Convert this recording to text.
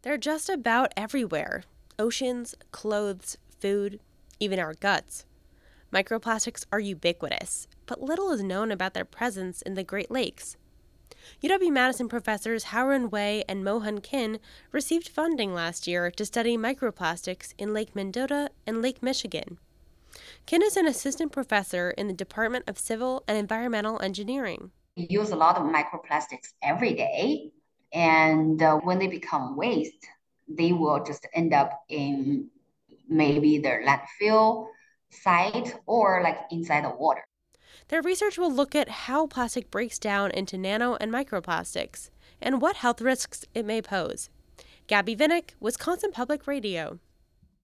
They're just about everywhere. Oceans, clothes, food, even our guts. Microplastics are ubiquitous, but little is known about their presence in the Great Lakes. UW-Madison professors Howren Wei and Mohan Kin received funding last year to study microplastics in Lake Mendota and Lake Michigan. Kin is an assistant professor in the Department of Civil and Environmental Engineering. We use a lot of microplastics every day, and when they become waste, they will just end up in maybe their landfill site or like inside the water. Their research will look at how plastic breaks down into nano and microplastics and what health risks it may pose. Gabby Vinnick, Wisconsin Public Radio.